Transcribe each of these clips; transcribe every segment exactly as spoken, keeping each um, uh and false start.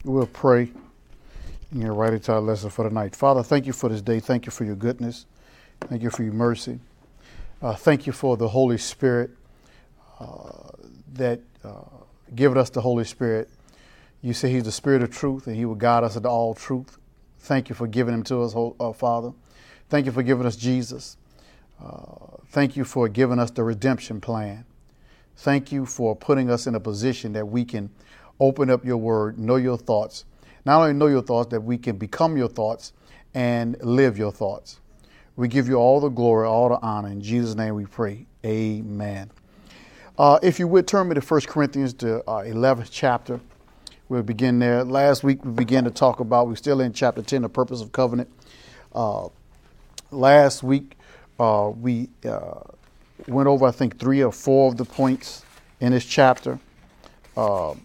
We'll pray and get right into our lesson for the night. Father, thank you for this day. Thank you for your goodness. Thank you for your mercy. Uh, thank you for the Holy Spirit uh, that uh, given us the Holy Spirit. You say he's the Spirit of truth and he will guide us into all truth. Thank you for giving him to us, uh, Father. Thank you for giving us Jesus. Uh, thank you for giving us the redemption plan. Thank you for putting us in a position that we can open up your word, know your thoughts. Not only know your thoughts, that we can become your thoughts and live your thoughts. We give you all the glory, all the honor. In Jesus' name we pray. Amen. Uh, if you would turn me to First Corinthians, the uh, eleventh chapter. We'll begin there. Last week we began to talk about, we're still in chapter ten, the purpose of covenant. Uh, last week uh, we uh, went over, I think, three or four of the points in this chapter. Uh,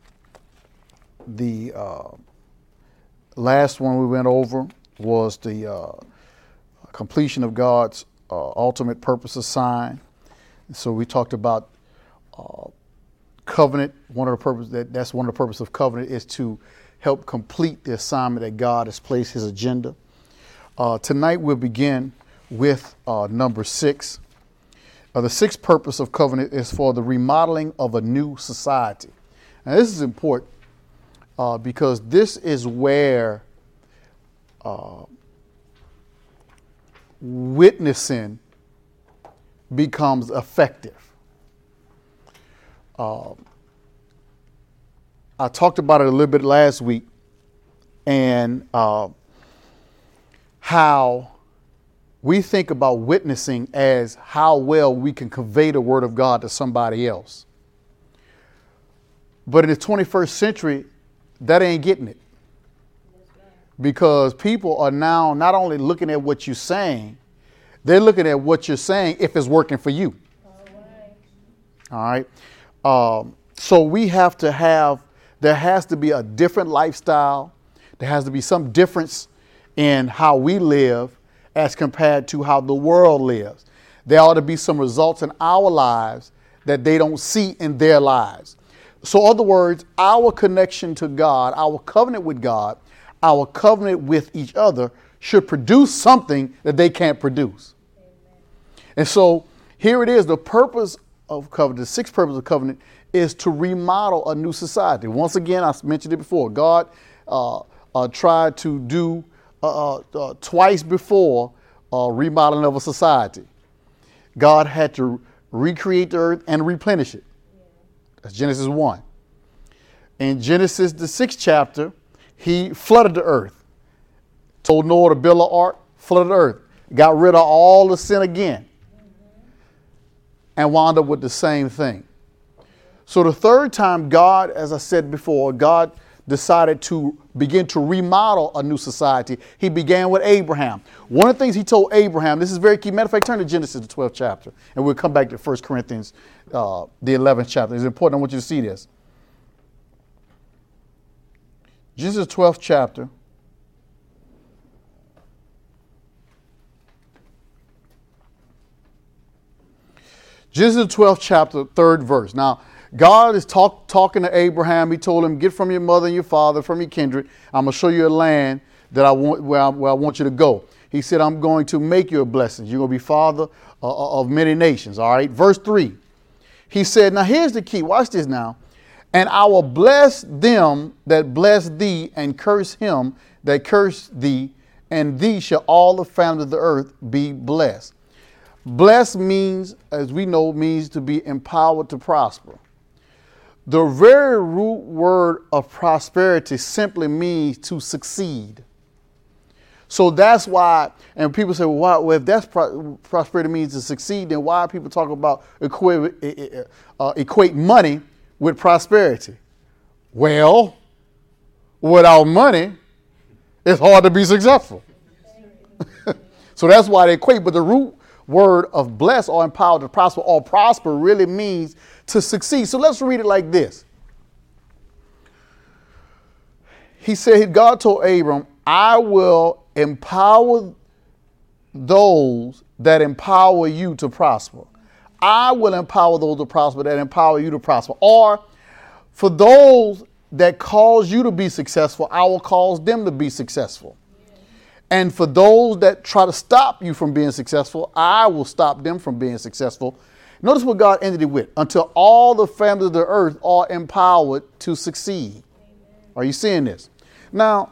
the uh, last one we went over was the uh, completion of God's uh, ultimate purpose assigned. So we talked about uh, covenant. One of the purpose that that's one of the purpose of covenant is to help complete the assignment that God has placed his agenda. Uh, tonight we'll begin with uh, number six. Uh, the sixth purpose of covenant is for the remodeling of a new society. Now this is important uh, because this is where uh, witnessing becomes effective. Uh, I talked about it a little bit last week, and uh, how we think about witnessing as how well we can convey the word of God to somebody else. But in the twenty-first century, that ain't getting it. Because people are now not only looking at what you're saying, they're looking at what you're saying if it's working for you. All right. All right. Um, so we have to have, there has to be a different lifestyle. There has to be some difference in how we live as compared to how the world lives. There ought to be some results in our lives that they don't see in their lives. So in other words, our connection to God, our covenant with God, our covenant with each other should produce something that they can't produce. Amen. And so here it is. The purpose of covenant, the sixth purpose of covenant is to remodel a new society. Once again, I mentioned it before. God uh, uh, tried to do uh, uh, twice before uh, remodeling of a society. God had to recreate the earth and replenish it. That's Genesis one. In Genesis, the sixth chapter, he flooded the earth, told Noah to build an ark, flooded the earth, got rid of all the sin again, and wound up with the same thing. So the third time God, as I said before, God decided to begin to remodel a new society. He began with Abraham. One of the things he told Abraham, this is very key. Matter of fact, turn to Genesis, the twelfth chapter, and we'll come back to First Corinthians, uh, the eleventh chapter. It's important. I want you to see this. Genesis, twelfth chapter. Genesis, twelfth chapter, third verse. Now, God is talk, talking to Abraham. He told him, get from your mother and your father, from your kindred. I'm going to show you a land that I want, where I, where I want you to go. He said, I'm going to make you a blessing. You're going to be father uh, of many nations. All right. Verse three. He said, now here's the key. Watch this now. And I will bless them that bless thee, and curse him that curse thee, and thee shall all the families of the earth be blessed. Bless means, as we know, means to be empowered to prosper. The very root word of prosperity simply means to succeed. So that's why, and people say, well, why, well if that's pro- prosperity means to succeed, then why are people talking about equate, uh, equate money with prosperity? Well, without money, it's hard to be successful. So that's why they equate. But the root word of bless or empowered to prosper or prosper really means to succeed. So let's read it like this. He said, God told Abram, I will empower those that empower you to prosper. I will empower those to prosper that empower you to prosper. Or for those that cause you to be successful, I will cause them to be successful. And for those that try to stop you from being successful, I will stop them from being successful. Notice what God ended it with. Until all the families of the earth are empowered to succeed. Amen. Are you seeing this? Now,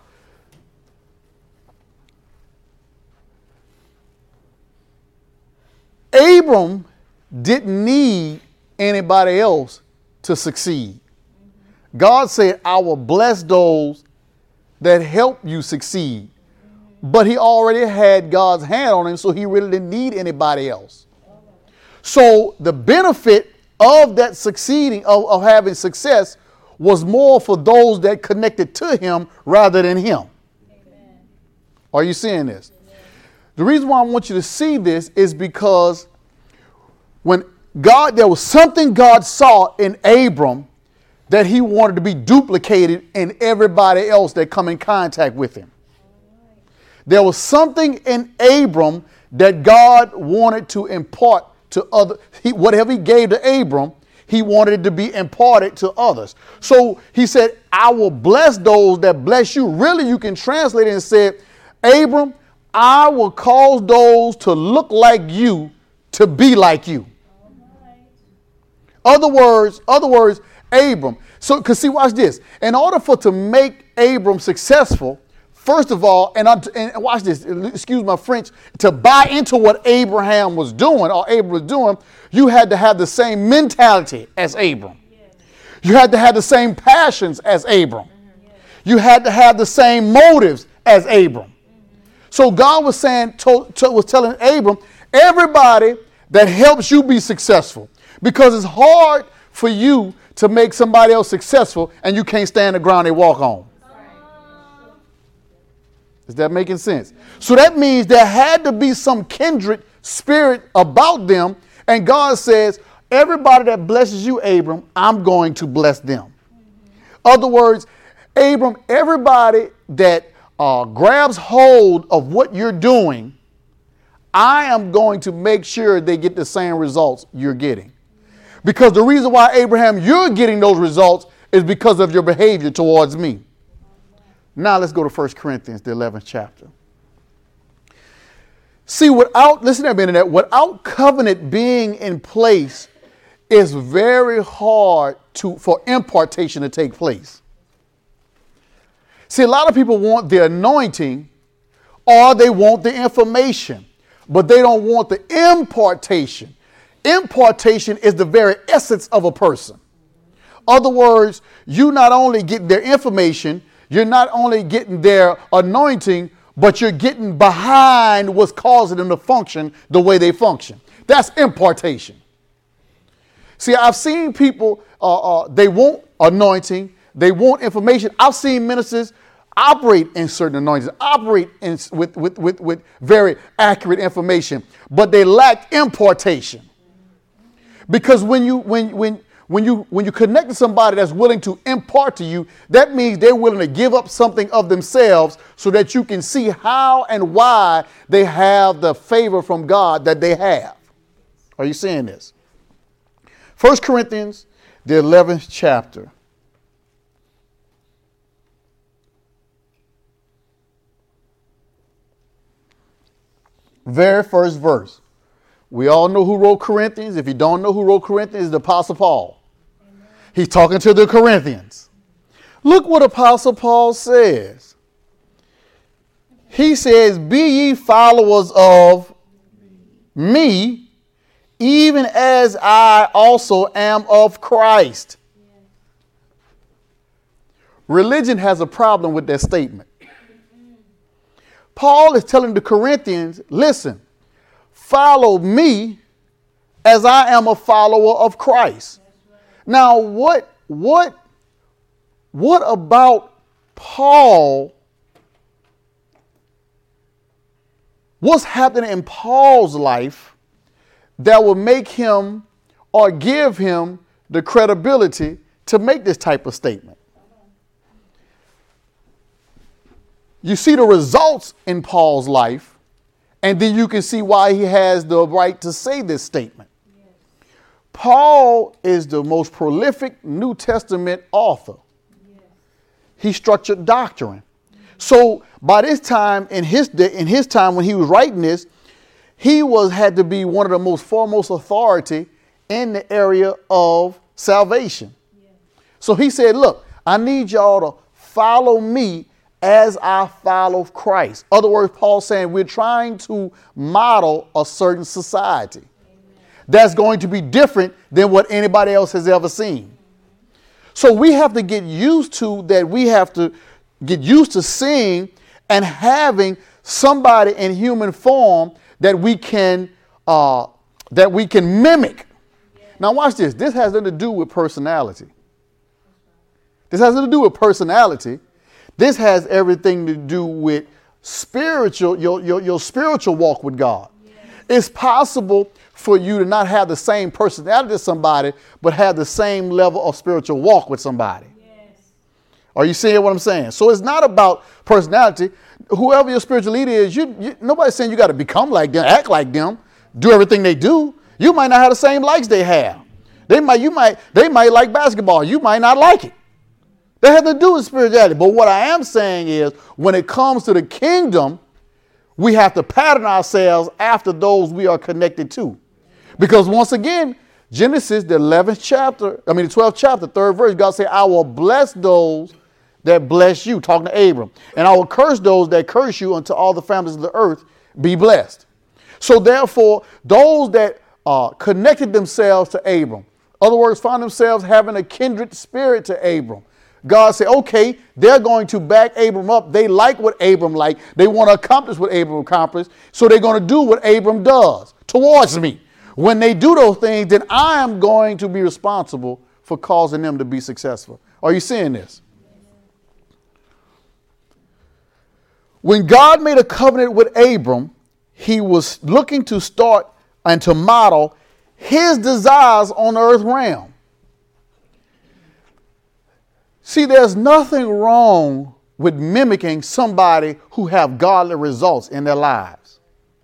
Abram didn't need anybody else to succeed. Mm-hmm. God said, I will bless those that help you succeed. But he already had God's hand on him, so he really didn't need anybody else. So the benefit of that succeeding, of, of having success, was more for those that connected to him rather than him. Amen. Are you seeing this? Amen. The reason why I want you to see this is because when God, there was something God saw in Abram that he wanted to be duplicated in everybody else that come in contact with him. There was something in Abram that God wanted to impart to other. He, whatever he gave to Abram, he wanted it to be imparted to others. So he said, I will bless those that bless you. Really, you can translate it and say, Abram, I will cause those to look like you to be like you. Other words, other words, Abram. So, because see, watch this. In order for to make Abram successful, first of all, and, I, and watch this, excuse my French, to buy into what Abraham was doing, or Abram was doing, you had to have the same mentality as Abram. You had to have the same passions as Abram. You had to have the same motives as Abram. So God was saying, to, to, was telling Abram, everybody that helps you be successful, because it's hard for you to make somebody else successful and you can't stand the ground they walk on. Is that making sense? So that means there had to be some kindred spirit about them. And God says, everybody that blesses you, Abram, I'm going to bless them. Mm-hmm. Other words, Abram, everybody that uh, grabs hold of what you're doing, I am going to make sure they get the same results you're getting. Because the reason why, Abraham, you're getting those results is because of your behavior towards me. Now let's go to First Corinthians, the eleventh chapter. See, without, listen to me, that without covenant being in place, it's very hard to for impartation to take place. See, a lot of people want the anointing or they want the information, but they don't want the impartation. Impartation is the very essence of a person. Other words, you not only get their information, you're not only getting their anointing, but you're getting behind what's causing them to function the way they function. That's impartation. See, I've seen people, uh, uh, they want anointing, they want information. I've seen ministers operate in certain anointings, operate in, with, with, with, with very accurate information, but they lack impartation. Because when you, when, when, When you when you connect to somebody that's willing to impart to you, that means they're willing to give up something of themselves so that you can see how and why they have the favor from God that they have. Are you seeing this? First Corinthians, the eleventh chapter. Very first verse. We all know who wrote Corinthians. If you don't know who wrote Corinthians, it's the Apostle Paul. Amen. He's talking to the Corinthians. Look what Apostle Paul says. He says, be ye followers of me, even as I also am of Christ. Religion has a problem with that statement. Paul is telling the Corinthians, listen, follow me as I am a follower of Christ. Now, what, what, what about Paul? What's happening in Paul's life that will make him or give him the credibility to make this type of statement? You see the results in Paul's life, and then you can see why he has the right to say this statement. Yes. Paul is the most prolific New Testament author. Yes. he structured doctrine. So by this time in his in his time when he was writing this, he was had to be one of the most foremost authority in the area of salvation. Yeah. So he said, look, I need y'all to follow me as I follow Christ. In other words, Paul's saying we're trying to model a certain society. Amen. That's going to be different than what anybody else has ever seen. So we have to get used to that. We have to get used to seeing and having somebody in human form that we can uh, that we can mimic. Yeah. Now watch this. This has nothing to do with personality. This has nothing to do with personality. This has everything to do with spiritual, your, your, your spiritual walk with God. Yeah. It's possible for you to not have the same personality as somebody, but have the same level of spiritual walk with somebody. Yes. Are you seeing what I'm saying? So it's not about personality. Whoever your spiritual leader is, you, you, nobody's saying you got to become like them, act like them, do everything they do. You might not have the same likes they have. They might, you might, they might like basketball. You might not like it. That has to do with spirituality. But what I am saying is, when it comes to the kingdom, we have to pattern ourselves after those we are connected to. Because once again, Genesis, the eleventh chapter, I mean the twelfth chapter, third verse, God said, I will bless those that bless you, talking to Abram. And I will curse those that curse you until all the families of the earth be blessed. So therefore, those that uh, connected themselves to Abram, in other words, found themselves having a kindred spirit to Abram, God said, okay, they're going to back Abram up. They like what Abram liked. They want to accomplish what Abram accomplished. So they're going to do what Abram does towards me. When they do those things, then I am going to be responsible for causing them to be successful. Are you seeing this? When God made a covenant with Abram, he was looking to start and to model his desires on the earth realm. See, there's nothing wrong with mimicking somebody who have godly results in their lives.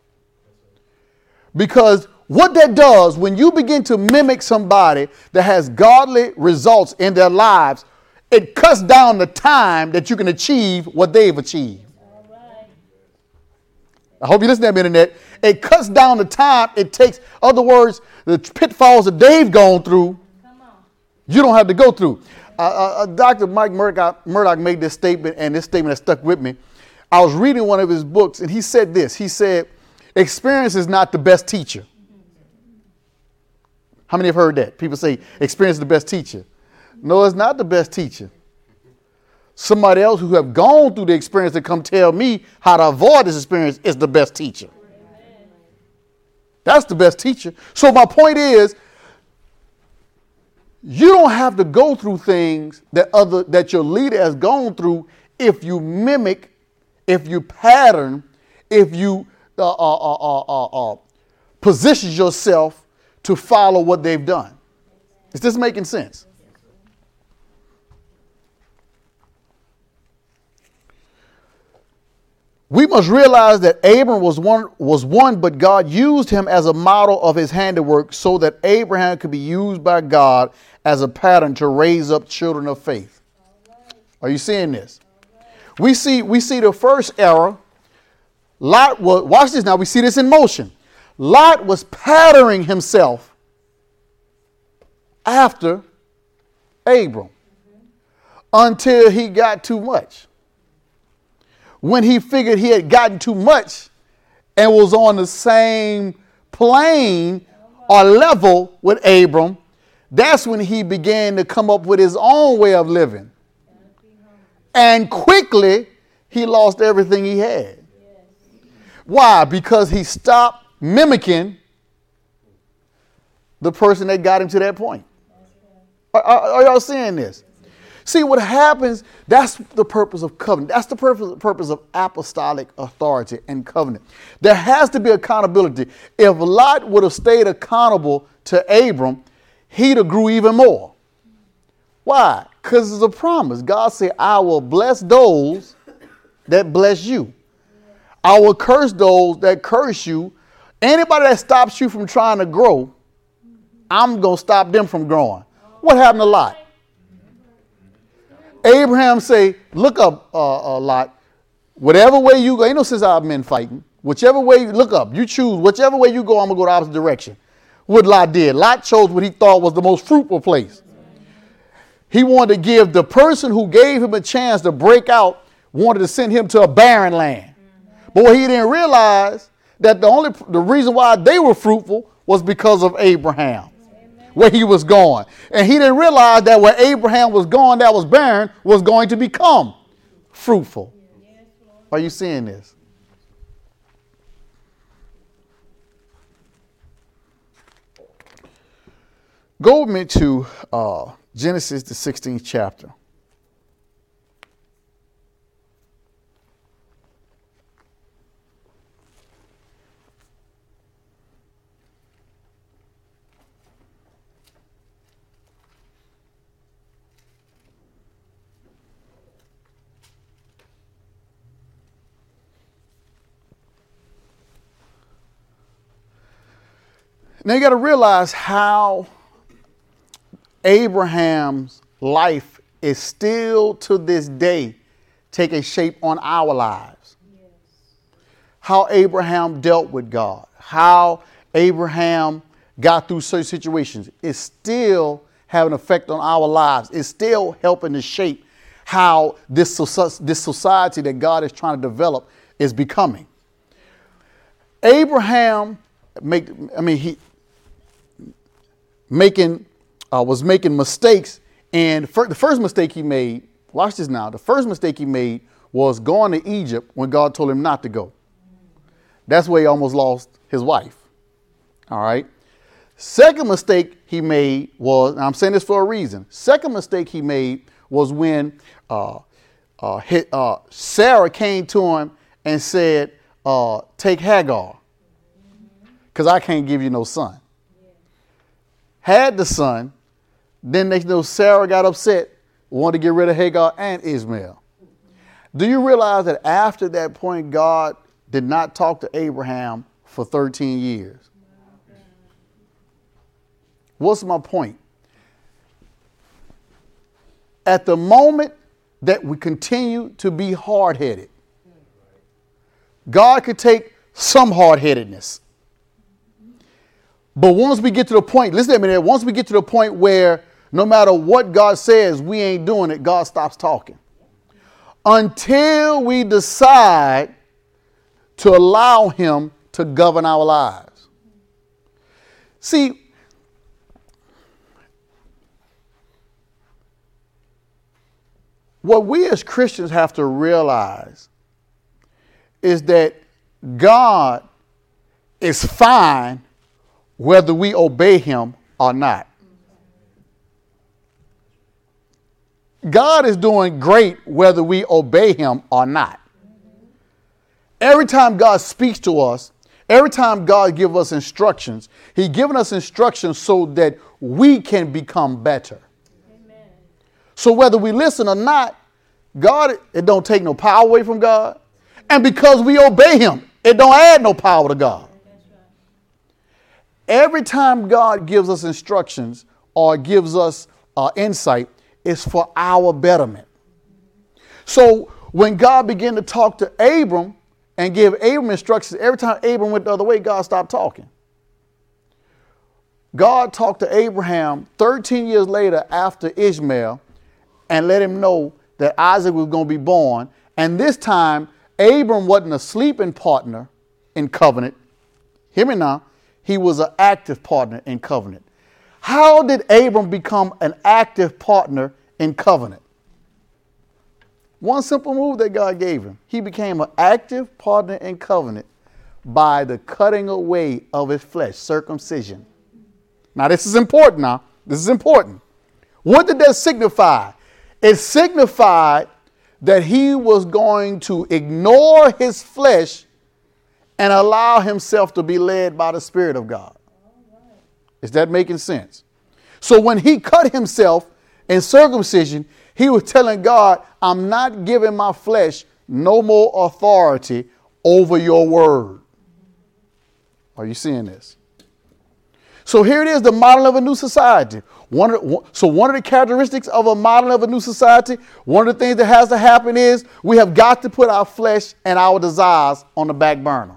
Because what that does, when you begin to mimic somebody that has godly results in their lives, it cuts down the time that you can achieve what they've achieved. All right. I hope you listen to that, internet. It cuts down the time it takes. In other words, the pitfalls that they've gone through, you don't have to go through. Uh, uh, Doctor Mike Murdock, Murdock made this statement, and this statement has stuck with me. I was reading one of his books, and he said this. He said, experience is not the best teacher. How many have heard that? People say experience is the best teacher. No, it's not the best teacher. Somebody else who have gone through the experience to come tell me how to avoid this experience is the best teacher. That's the best teacher. So my point is, you don't have to go through things that other that your leader has gone through if you mimic, if you pattern, if you uh, uh, uh, uh, uh, position yourself to follow what they've done. Is this making sense? We must realize that Abram was one, was one, but God used him as a model of his handiwork so that Abraham could be used by God as a pattern to raise up children of faith. Are you seeing this? We see, we see the first era. Lot was, watch this now, we see this in motion. Lot was patterning himself after Abram until he got too much. When he figured he had gotten too much and was on the same plane or level with Abram, that's when he began to come up with his own way of living. And quickly, he lost everything he had. Why? Because he stopped mimicking the person that got him to that point. Are, are, are y'all seeing this? See, what happens, that's the purpose of covenant. That's the purpose, purpose of apostolic authority and covenant. There has to be accountability. If Lot would have stayed accountable to Abram, he'd have grew even more. Why? Because it's a promise. God said, I will bless those that bless you. I will curse those that curse you. Anybody that stops you from trying to grow, I'm going to stop them from growing. What happened to Lot? Abraham say, look up, uh, uh, Lot. Whatever way you go, ain't no sense out of men fighting. Whichever way you look up, you choose. Whichever way you go, I'm going to go the opposite direction. What Lot did. Lot chose what he thought was the most fruitful place. He wanted to give the person who gave him a chance to break out, wanted to send him to a barren land. But what he didn't realize that the only the reason why they were fruitful was because of Abraham, where he was going. And he didn't realize that where Abraham was going that was barren was going to become fruitful. Are you seeing this? Go with me to uh, Genesis, the sixteenth chapter. Now you got to realize how Abraham's life is still to this day taking shape on our lives. Yes. How Abraham dealt with God, how Abraham got through certain situations is still having an effect on our lives. It's still helping to shape how this, this society that God is trying to develop is becoming. Abraham make, I mean, he making Uh, was making mistakes, and fir- the first mistake he made, watch this now, the first mistake he made was going to Egypt when God told him not to go. That's where he almost lost his wife. All right. Second mistake he made was, and I'm saying this for a reason, second mistake he made was when uh, uh, hit, uh, Sarah came to him and said, uh, take Hagar, because I can't give you no son. Had the son. Then they know Sarah got upset, wanted to get rid of Hagar and Ishmael. Do you realize that after that point, God did not talk to Abraham for thirteen years? What's my point? At the moment that we continue to be hard-headed, God could take some hard-headedness. But once we get to the point, listen to me there, once we get to the point where no matter what God says, we ain't doing it, God stops talking. Until we decide to allow him to govern our lives. See, what we as Christians have to realize is that God is fine whether we obey him or not. God is doing great whether we obey him or not. Every time God speaks to us, every time God gives us instructions, he's giving us instructions so that we can become better. Amen. So whether we listen or not, God, it don't take no power away from God. And because we obey him, it don't add no power to God. Every time God gives us instructions or gives us uh, insight, it's for our betterment. So when God began to talk to Abram and give Abram instructions, every time Abram went the other way, God stopped talking. God talked to Abraham thirteen years later after Ishmael and let him know that Isaac was going to be born. And this time, Abram wasn't a sleeping partner in covenant. Hear me now. He was an active partner in covenant. How did Abram become an active partner in covenant? One simple move that God gave him. He became an active partner in covenant by the cutting away of his flesh, circumcision. Now, this is important now. This is important. What did that signify? It signified that he was going to ignore his flesh and allow himself to be led by the Spirit of God. Is that making sense? So when he cut himself in circumcision, he was telling God, I'm not giving my flesh no more authority over your word. Are you seeing this? So here it is, the model of a new society. One of the, so one of the characteristics of a model of a new society, one of the things that has to happen is we have got to put our flesh and our desires on the back burner.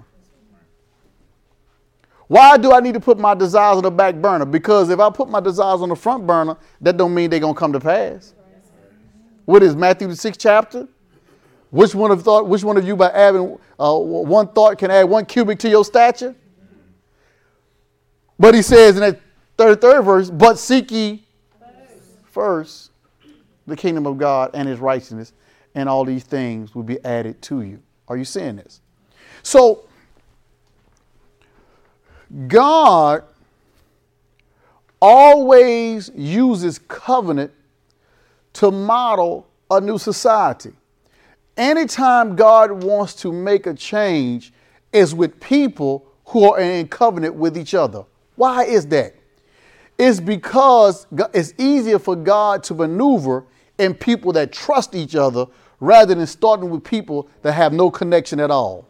Why do I need to put my desires on the back burner? Because if I put my desires on the front burner, that don't mean they're going to come to pass. What is Matthew the sixth chapter? Which one of thought? Which one of you by adding uh, one thought can add one cubit to your stature? But he says in that thirty-third verse, but seek ye first the kingdom of God and his righteousness, and all these things will be added to you. Are you seeing this? So God always uses covenant to model a new society. Anytime God wants to make a change, it's with people who are in covenant with each other. Why is that? It's because it's easier for God to maneuver in people that trust each other rather than starting with people that have no connection at all.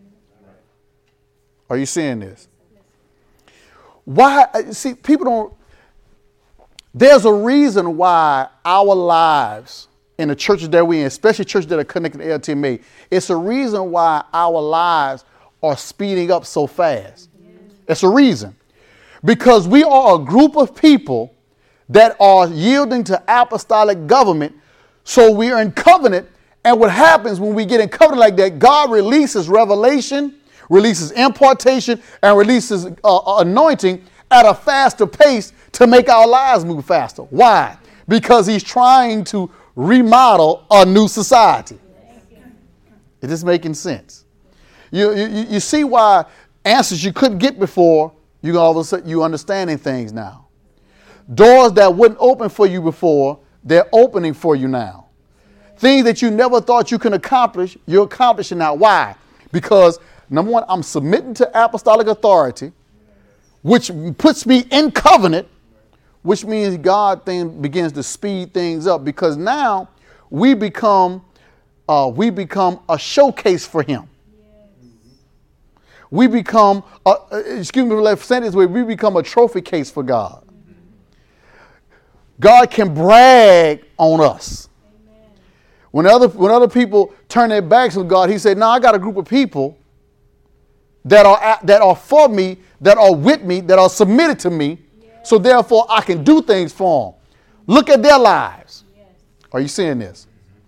Are you seeing this? Why? See, people don't. There's a reason why our lives in the churches that we're in, especially churches that are connected to L T M A, it's a reason why our lives are speeding up so fast. It's a reason. Because we are a group of people that are yielding to apostolic government, so we are in covenant. And what happens when we get in covenant like that, God releases revelation, releases impartation, and releases uh, anointing at a faster pace to make our lives move faster. Why? Because he's trying to remodel a new society. Is this making sense? You, you, you see why answers you couldn't get before, you all of a sudden you understanding things now. Doors that wouldn't open for you before, they're opening for you now. Things that you never thought you could accomplish, you're accomplishing now. Why? Because number one, I'm submitting to apostolic authority, which puts me in covenant, which means God then begins to speed things up, because now we become uh, we become a showcase for him. We become, a, excuse me for let's say this way, we become a trophy case for God. God can brag on us. When other when other people turn their backs on God, he said, no, I got a group of people that are at, that are for me, that are with me, that are submitted to me. Yes. So therefore I can do things for them. Look at their lives. Yes. Are you seeing this?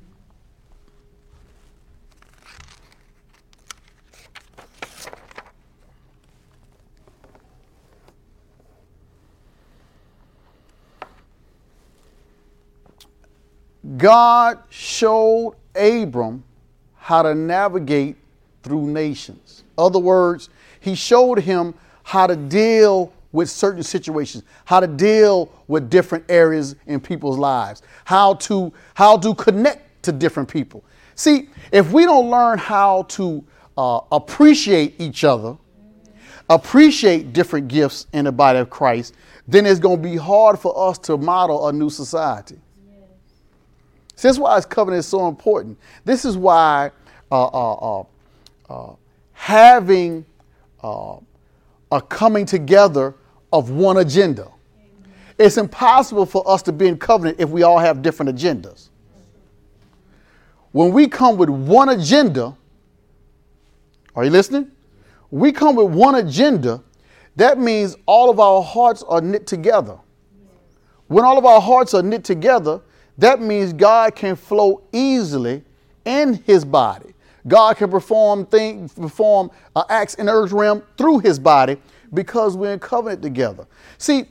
God showed Abram how to navigate through nations. In other words, he showed him how to deal with certain situations, how to deal with different areas in people's lives, how to, how to connect to different people. See, if we don't learn how to uh, appreciate each other, appreciate different gifts in the body of Christ, then it's going to be hard for us to model a new society. So that's why this covenant is so important. This is why uh, uh, uh, uh, having uh, a coming together of one agenda. Amen. It's impossible for us to be in covenant if we all have different agendas. When we come with one agenda, are you listening? We come with one agenda, that means all of our hearts are knit together. When all of our hearts are knit together, that means God can flow easily in his body. God can perform things, perform uh, acts in the earth realm through his body because we're in covenant together. See,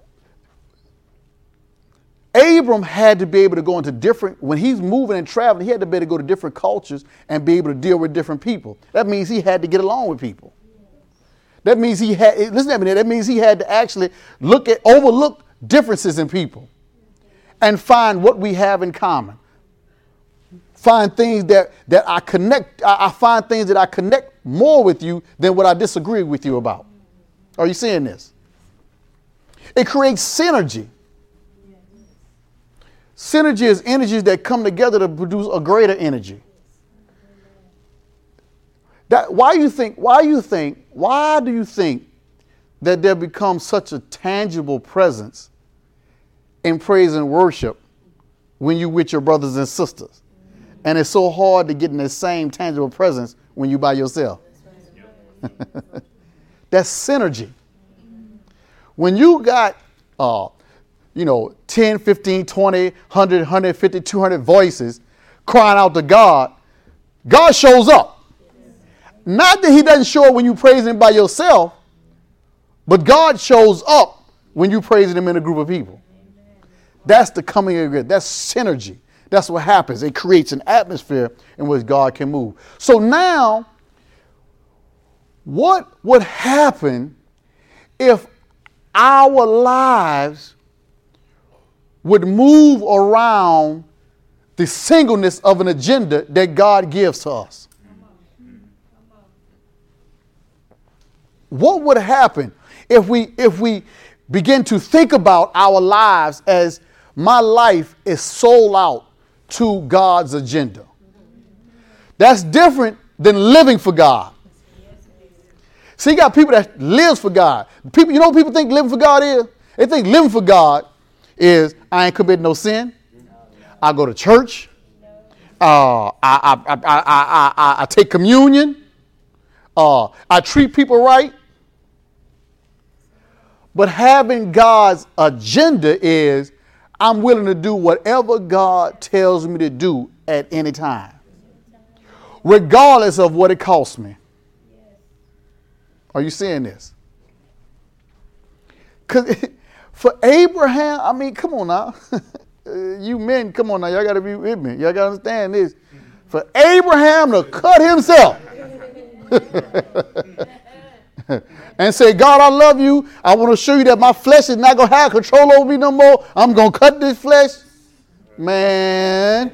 Abram had to be able to go into different, when he's moving and traveling, he had to be able to go to different cultures and be able to deal with different people. That means he had to get along with people. That means he had, listen to me, that means he had to actually look at, overlook differences in people and find what we have in common. Find things that, that I connect, I, I find things that I connect more with you than what I disagree with you about. Are you seeing this? It creates synergy. Synergy is energies that come together to produce a greater energy. That, why you think, why you think, why do you think that there becomes such a tangible presence in praise and worship when you with your brothers and sisters. And it's so hard to get in the same tangible presence when you by yourself. That's synergy. When you got, uh, you know, ten, fifteen, twenty, one hundred, one hundred fifty, two hundred voices crying out to God, God shows up. Not that he doesn't show up when you praise him by yourself, but God shows up when you praise him in a group of people. That's the coming of God. That's synergy. That's what happens. It creates an atmosphere in which God can move. So now, what would happen if our lives would move around the singleness of an agenda that God gives to us? What would happen if we if we begin to think about our lives as my life is sold out to God's agenda? That's different than living for God. See, you got people that lives for God. People, you know what people think living for God is? They think living for God is I ain't committing no sin. I go to church. Uh, I, I, I, I, I, I take communion. Uh, I treat people right. But having God's agenda is I'm willing to do whatever God tells me to do at any time, regardless of what it costs me. Are you seeing this? Because for Abraham, I mean, come on now. You men, come on now. Y'all got to be with me. Y'all got to understand this. For Abraham to cut himself and say, God, I love you. I want to show you that my flesh is not going to have control over me no more. I'm going to cut this flesh. Man.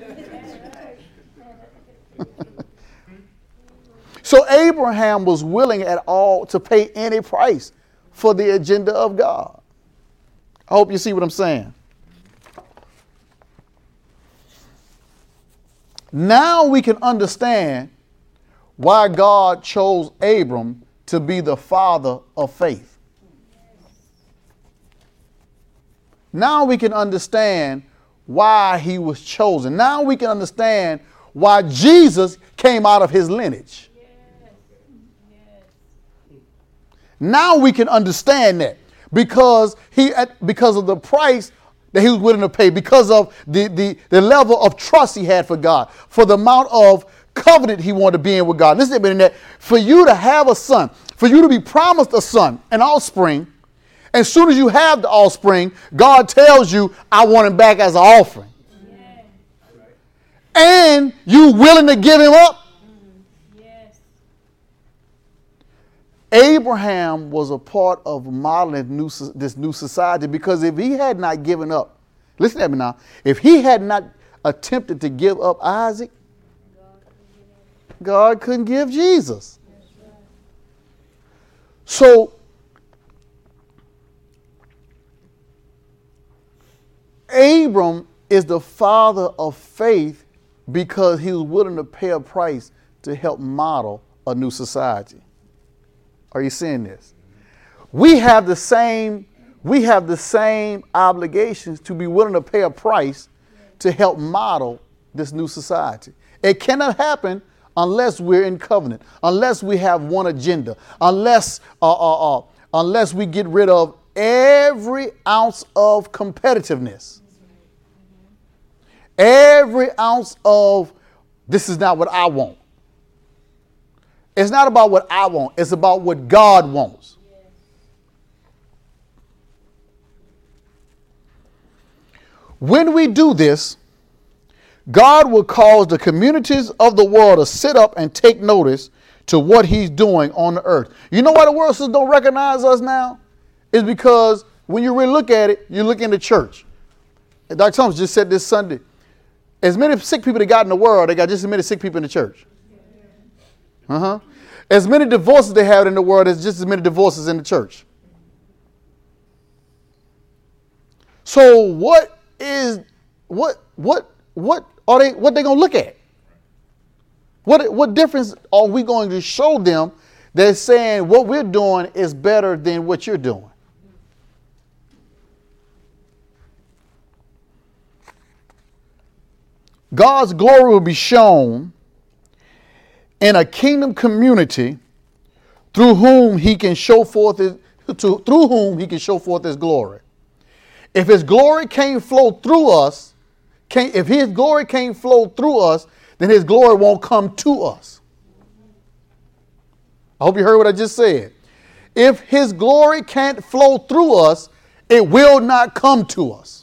So Abraham was willing at all to pay any price for the agenda of God. I hope you see what I'm saying. Now we can understand why God chose Abram to be the father of faith. Now we can understand why he was chosen. Now we can understand why Jesus came out of his lineage. Now we can understand that because he, because of the price that he was willing to pay, because of the, the, the level of trust he had for God, for the amount of covenant he wanted to be in with God. Listen to me, that for you to have a son, for you to be promised a son, an offspring, as soon as you have the offspring, God tells you, I want him back as an offering. Yes. And you willing to give him up? Yes. Abraham was a part of modeling new, this new society, because if he had not given up, listen to me now, if he had not attempted to give up Isaac, God couldn't give Jesus. So Abram is the father of faith because he was willing to pay a price to help model a new society. Are you seeing this? We have the same, we have the same obligations to be willing to pay a price to help model this new society. It cannot happen unless we're in covenant, unless we have one agenda, unless uh, uh, uh, unless we get rid of every ounce of competitiveness, every ounce of this is not what I want. It's not about what I want. It's about what God wants. When we do this, God will cause the communities of the world to sit up and take notice to what he's doing on the earth. You know why the world don't recognize us now? It's because when you really look at it, you look in the church. And Doctor Thomas just said this Sunday, as many sick people they got in the world, they got just as many sick people in the church. Uh-huh. As many divorces they have in the world, there's just as many divorces in the church. So what is, what, what, what are they, what they going to look at? What, what difference are we going to show them They're saying what we're doing is better than what you're doing. God's glory will be shown in a kingdom community through whom he can show forth his, to, through whom he can show forth his glory. If his glory can't flow through us, can't, if his glory can't flow through us, then his glory won't come to us. I hope you heard what I just said. If his glory can't flow through us, it will not come to us.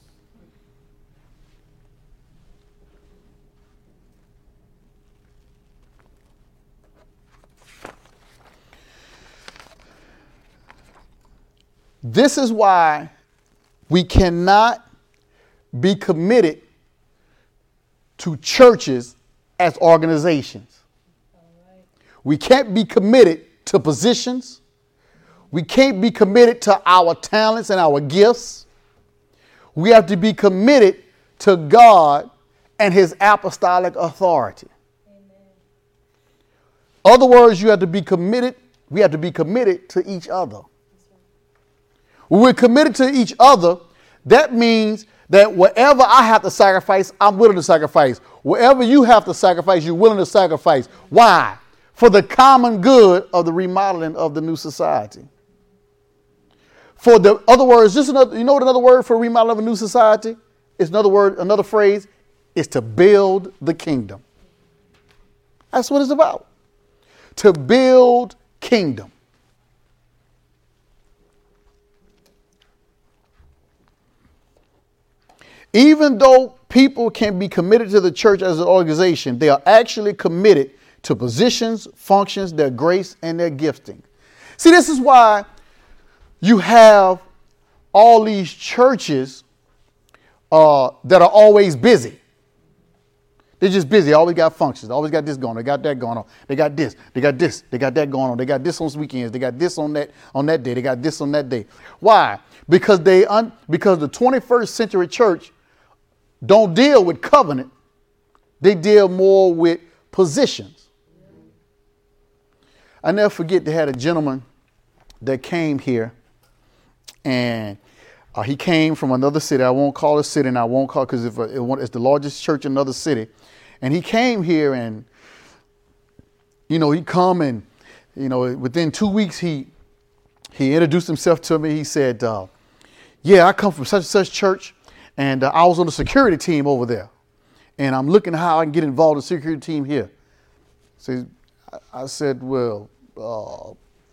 This is why we cannot be committed to churches as organizations. Right. We can't be committed to positions. We can't be committed to our talents and our gifts. We have to be committed to God and his apostolic authority. Amen. Other words, you have to be committed. We have to be committed to each other. When we're committed to each other, that means that whatever I have to sacrifice, I'm willing to sacrifice. Whatever you have to sacrifice, you're willing to sacrifice. Why? For the common good of the remodeling of the new society. For the other words, just another, you know what another word for remodeling of a new society? It's another word, another phrase, is to build the kingdom. That's what it's about. To build kingdom. Even though people can be committed to the church as an organization, they are actually committed to positions, functions, their grace, and their gifting. See, this is why you have all these churches uh, that are always busy. They're just busy. They always got functions. They always got this going on. They got that going on. They got this. They got this. They got that going on. They got this on weekends. They got this on that on that day. They got this on that day. Why? Because they un, because the twenty-first century church don't deal with covenant. They deal more with positions. I never forget they had a gentleman that came here, and uh, he came from another city. I won't call it city, and I won't call it because it, it's the largest church in another city. And he came here, and you know, he come and you know, within two weeks he he introduced himself to me. He said, uh, "Yeah, I come from such and such church, and uh, I was on the security team over there, and I'm looking how I can get involved in the security team here." So I said, "Well, uh,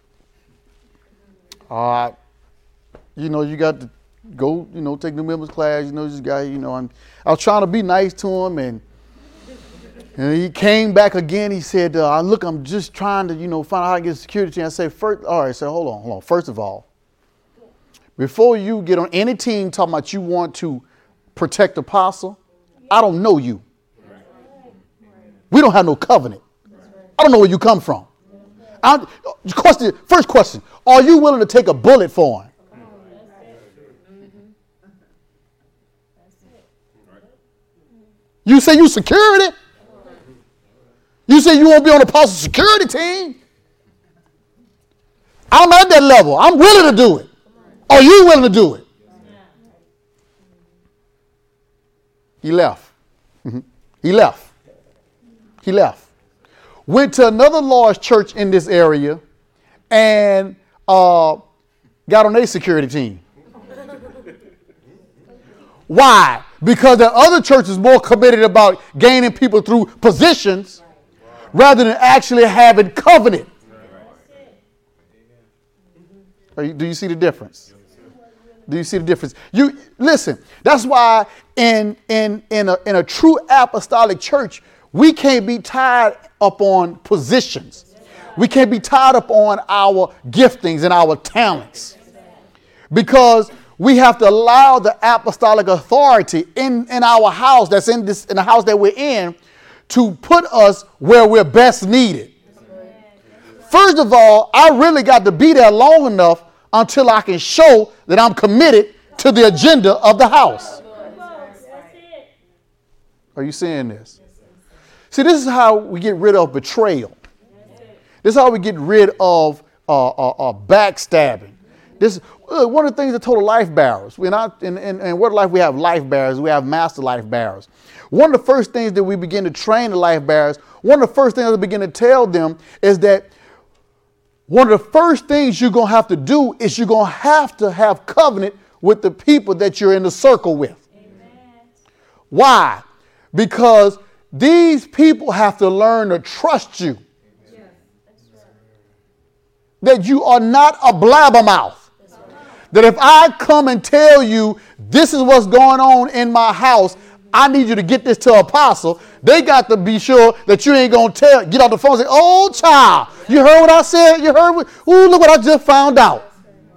uh, you know, you got to go, you know, take new members class. You know, this guy, you know, I'm, I was trying to be nice to him, and, and he came back again. He said, uh, look, I'm just trying to, you know, find out how to get a security team." I said, first, all right, so hold on, hold on. First of all, before you get on any team talking about you want to protect apostle, I don't know you. We don't have no covenant. I don't know where you come from. I, question, first question, are you willing to take a bullet for him? You say you security? You say you won't be on the apostle security team? I'm at that level. I'm willing to do it. Are you willing to do it? He left. Mm-hmm. He left. He left. Went to another large church in this area and uh, got on their security team. Why? Because the other church is more committed about gaining people through positions rather than actually having covenant. Are you, do you see the difference? Do you see the difference? You listen. That's why in in in a in a true apostolic church, we can't be tied up on positions. We can't be tied up on our giftings and our talents, because we have to allow the apostolic authority in, in our house, that's in this in the house that we're in, to put us where we're best needed. First of all, I really got to be there long enough until I can show that I'm committed to the agenda of the house. Are you seeing this? See, this is how we get rid of betrayal. This is how we get rid of uh, uh, uh, backstabbing. This uh, one of the things that told life bearers. We're not in, in, in Word Life. We have life bearers. We have master life bearers. One of the first things that we begin to train the life bearers, one of the first things that we begin to tell them is that one of the first things you're going to have to do is you're going to have to have covenant with the people that you're in the circle with. Amen. Why? Because these people have to learn to trust you. Yeah, that's right. That you are not a blabbermouth. Right. That if I come and tell you this is what's going on in my house, I need you to get this to Apostle. They got to be sure that you ain't going to tell, get off the phone and say, oh, child, you heard what I said? You heard what? Ooh, look what I just found out.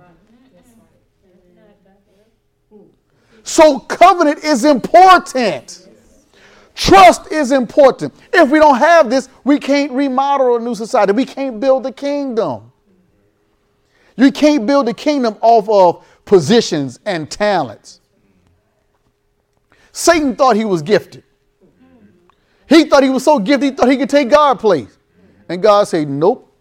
So covenant is important. Trust is important. If we don't have this, we can't remodel a new society. We can't build the kingdom. You can't build the kingdom off of positions and talents. Satan thought he was gifted. He thought he was so gifted, he thought he could take God's place. And God said, nope.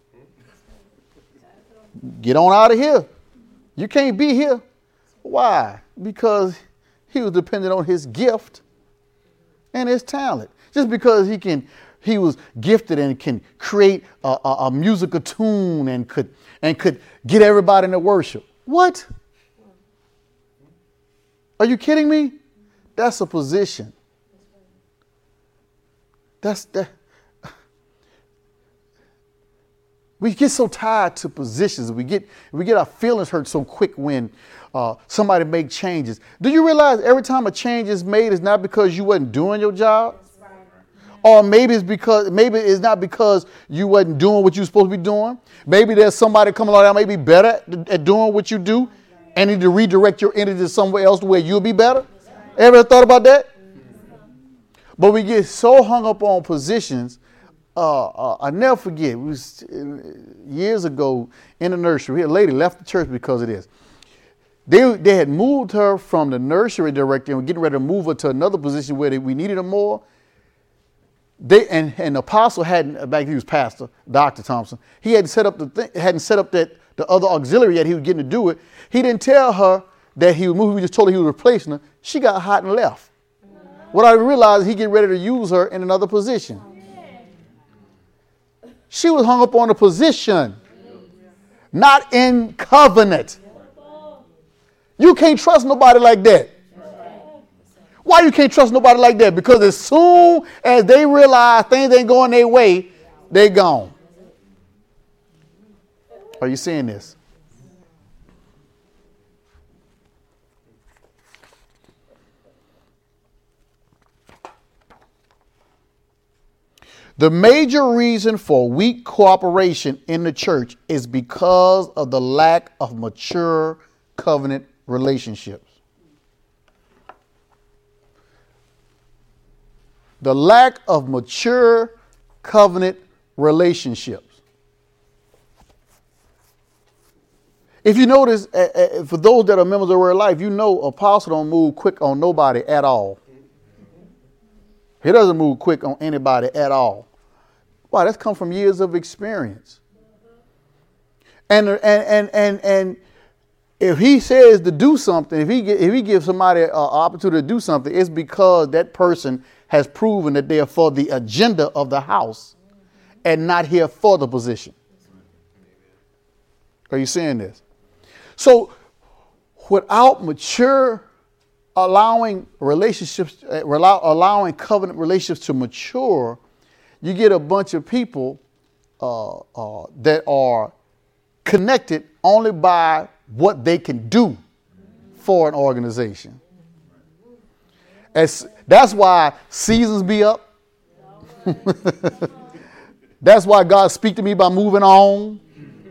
Get on out of here. You can't be here. Why? Because he was dependent on his gift and his talent. Just because he can, he was gifted and can create a, a, a musical tune and could and could get everybody in the worship. What? Are you kidding me? That's a position. That's that. We get so tied to positions. We get we get our feelings hurt so quick when uh, somebody make changes. Do you realize every time a change is made, it's not because you wasn't doing your job, or maybe it's because maybe it's not because you wasn't doing what you were supposed to be doing. Maybe there's somebody coming along that may be better at, at doing what you do, and need to redirect your energy to somewhere else where you'll be better. Ever thought about that? But we get so hung up on positions. Uh, uh, I never forget, it was years ago in the nursery. A lady left the church because of this. They, they had moved her from the nursery director and were getting ready to move her to another position where they, we needed her more. They and, and the apostle hadn't, back then he was pastor, Doctor Thompson. He hadn't set up the thing, hadn't set up that the other auxiliary yet. He was getting to do it. He didn't tell her that he was moving. We just told her he was replacing her. She got hot and left. What I realized, he get ready to use her in another position. She was hung up on a position, not in covenant. You can't trust nobody like that. Why you can't trust nobody like that? Because as soon as they realize things ain't going their way, they gone. Are you seeing this? The major reason for weak cooperation in the church is because of the lack of mature covenant relationships. The lack of mature covenant relationships. If you notice, uh, uh, for those that are members of Word Life, you know Apostle don't move quick on nobody at all. He doesn't move quick on anybody at all. Wow, that's come from years of experience. And and and and and if he says to do something, if he if he gives somebody an opportunity to do something, it's because that person has proven that they are for the agenda of the house and not here for the position. Are you seeing this? So without mature, allowing relationships, allowing covenant relationships to mature, you get a bunch of people uh, uh, that are connected only by what they can do for an organization. As, that's why seasons be up. That's why God speak to me by moving on.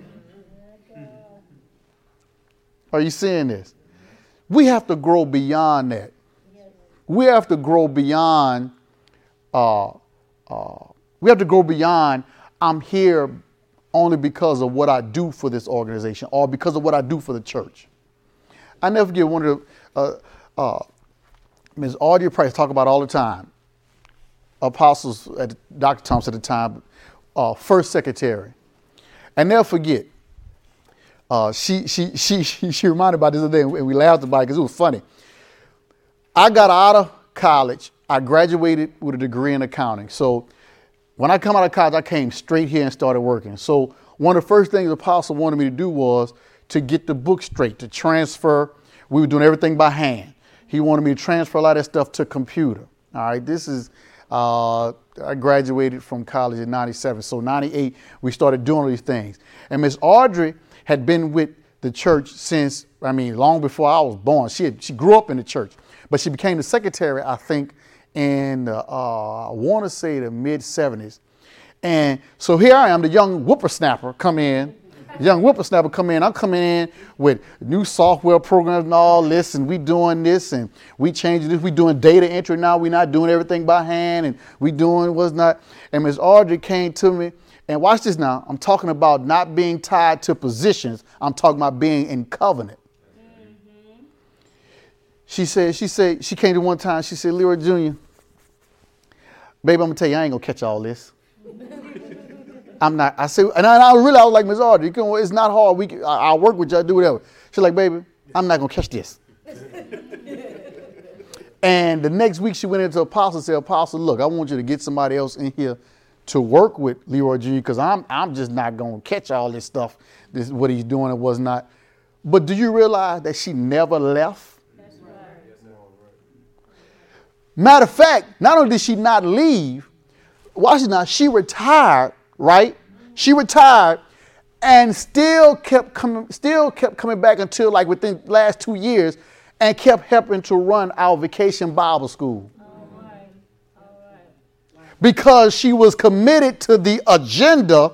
Are you seeing this? We have to grow beyond that. We have to grow beyond uh, uh, We have to go beyond, I'm here only because of what I do for this organization or because of what I do for the church. I never forget one of the, uh, uh, Miz Audrey Price talk about all the time. Apostles, at Doctor Thompson at the time, uh, first secretary. I never forget. Uh, she, she, she, she, she reminded about this other day, and we laughed about it because it was funny. I got out of college. I graduated with a degree in accounting. So when I come out of college, I came straight here and started working. So one of the first things the apostle wanted me to do was to get the book straight, to transfer. We were doing everything by hand. He wanted me to transfer a lot of that stuff to computer. All right, this is, uh, I graduated from college in ninety-seven. So ninety-eight, we started doing all these things. And Miss Audrey had been with the church since, I mean, long before I was born. She had, she grew up in the church, but she became the secretary, I think, in, uh, I want to say the mid seventies. And so here I am, the young whippersnapper come in, young whippersnapper come in. I'm coming in with new software programs and all this, and we doing this, and we changing this. We doing data entry now. We not doing everything by hand, and we doing what's not. And Miss Audrey came to me, and watch this now. I'm talking about not being tied to positions. I'm talking about being in covenant. Mm-hmm. She said, she said, she came to one time. She said, Leroy Junior, baby, I'm gonna tell you, I ain't gonna catch all this. I'm not. I said, and I, and I really, I was like, Miss Audrey, can, it's not hard. We, can, I, I'll work with you. I'll do whatever. She's like, baby, I'm not gonna catch this. And the next week, she went into Apostle and said, Apostle, look, I want you to get somebody else in here to work with Leroy Junior because I'm, I'm just not gonna catch all this stuff. This is what he's doing and was not. But do you realize that she never left? That's right. Matter of fact, not only did she not leave, watch it now, she retired. Right? She retired and still kept coming, still kept coming back until like within the last two years and kept helping to run our vacation Bible school. All right. All right. Because she was committed to the agenda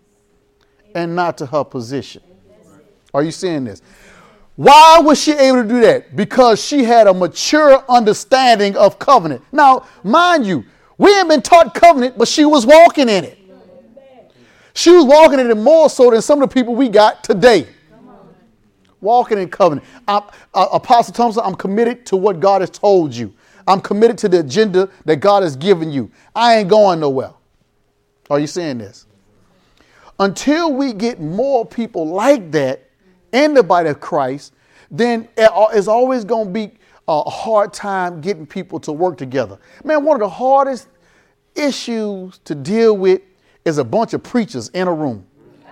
and not to her position. Are you seeing this? Why was she able to do that? Because she had a mature understanding of covenant. Now, mind you, we ain't been taught covenant, but she was walking in it. She was walking in it more so than some of the people we got today. Walking in covenant. I, uh, Apostle Thompson, I'm committed to what God has told you. I'm committed to the agenda that God has given you. I ain't going nowhere. Are you seeing this? Until we get more people like that in the body of Christ, then it's always going to be a hard time getting people to work together. Man, one of the hardest issues to deal with is a bunch of preachers in a room.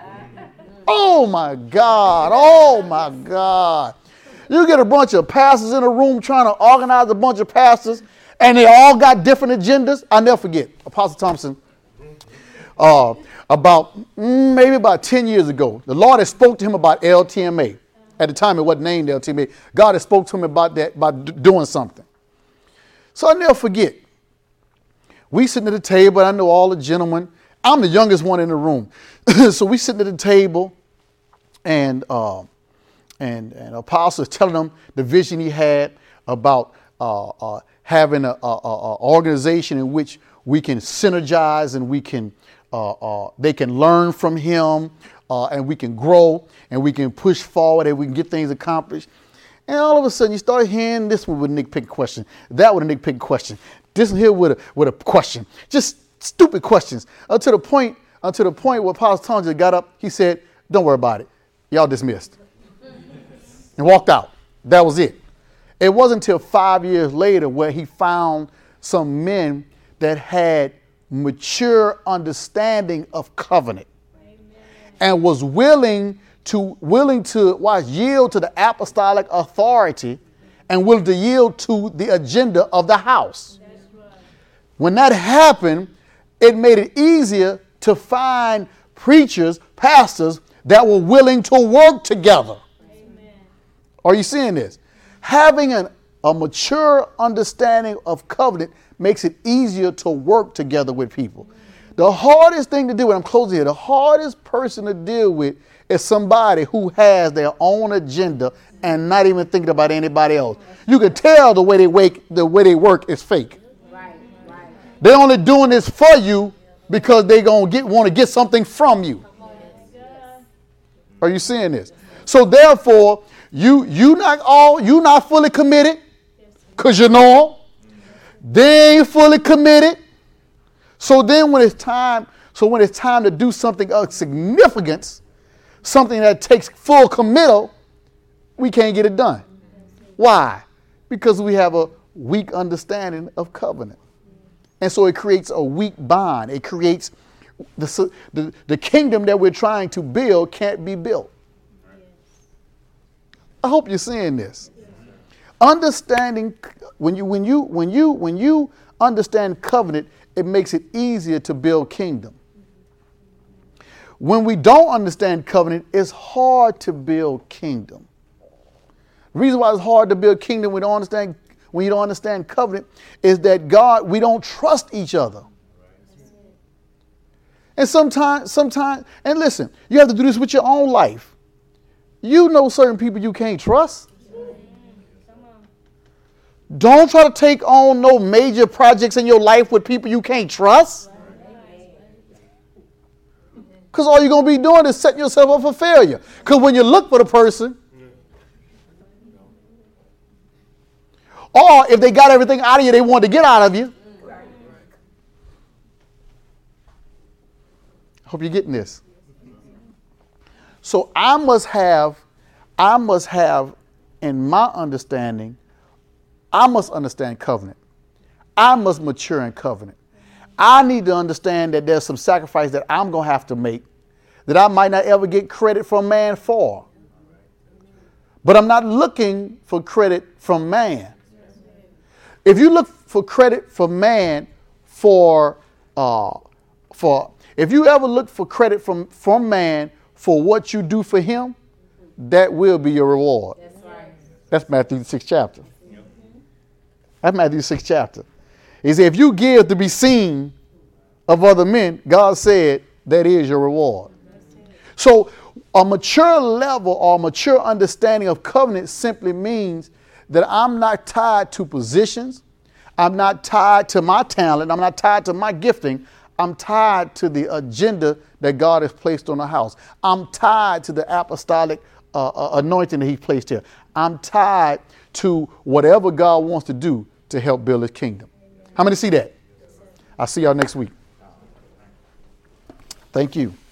Oh my God. Oh my God. You get a bunch of pastors in a room trying to organize a bunch of pastors and they all got different agendas. I'll never forget Apostle Thompson, uh, about mm, maybe about ten years ago, the Lord had spoke to him about L T M A. At the time it wasn't named L T M A. God had spoke to him about that, about d- doing something. So I'll never forget. We sitting at the table, I know all the gentlemen. I'm the youngest one in the room. So we sitting at the table and, uh, and, and Apostle is telling them the vision he had about uh, uh, having an organization in which we can synergize and we can, uh, uh, they can learn from him uh, and we can grow and we can push forward and we can get things accomplished. And all of a sudden you start hearing this one with a nitpicking question, that with a nitpicking question, this one here with a, with a question. Just stupid questions until the point, until the point where Apostle Thompson got up, he said, don't worry about it. Y'all dismissed. And walked out. That was it. It wasn't until five years later where he found some men that had mature understanding of covenant. Amen. And was willing to, willing to watch, yield to the apostolic authority and willing to yield to the agenda of the house. That's right. When that happened, it made it easier to find preachers, pastors that were willing to work together. Amen. Are you seeing this? Having an, a mature understanding of covenant makes it easier to work together with people. The hardest thing to do, and I'm closing here, the hardest person to deal with is somebody who has their own agenda and not even thinking about anybody else. You can tell the way they wake, the way they work is fake. They're only doing this for you because they're going to get want to get something from you. Are you seeing this? So therefore, you you not all you not fully committed because you know they ain't fully committed. So then when it's time, so when it's time to do something of significance, something that takes full committal, we can't get it done. Why? Because we have a weak understanding of covenant. And so it creates a weak bond. It creates the, the, the kingdom that we're trying to build can't be built. I hope you're seeing this. Understanding when you when you when you when you understand covenant, it makes it easier to build kingdom. When we don't understand covenant, it's hard to build kingdom. The reason why it's hard to build kingdom we don't understand when you don't understand covenant is that God, we don't trust each other. And sometimes, sometimes, and listen, you have to do this with your own life. You know certain people you can't trust. Don't try to take on no major projects in your life with people you can't trust. Because all you're going to be doing is setting yourself up for failure. Because when you look for the person, or if they got everything out of you they want to get out of you. Hope you're getting this. So I must have, I must have, in my understanding, I must understand covenant. I must mature in covenant. I need to understand that there's some sacrifice that I'm going to have to make that I might not ever get credit from man for. But I'm not looking for credit from man. If you look for credit from man for, uh, for, if you ever look for credit from, from man for what you do for him, that will be your reward. That's right. That's Matthew the sixth chapter. That's Matthew the sixth chapter. He said, if you give to be seen of other men, God said, that is your reward. So a mature level or a mature understanding of covenant simply means that I'm not tied to positions. I'm not tied to my talent. I'm not tied to my gifting. I'm tied to the agenda that God has placed on the house. I'm tied to the apostolic uh, uh, anointing that he placed here. I'm tied to whatever God wants to do to help build his kingdom. How many see that? I'll see y'all next week. Thank you.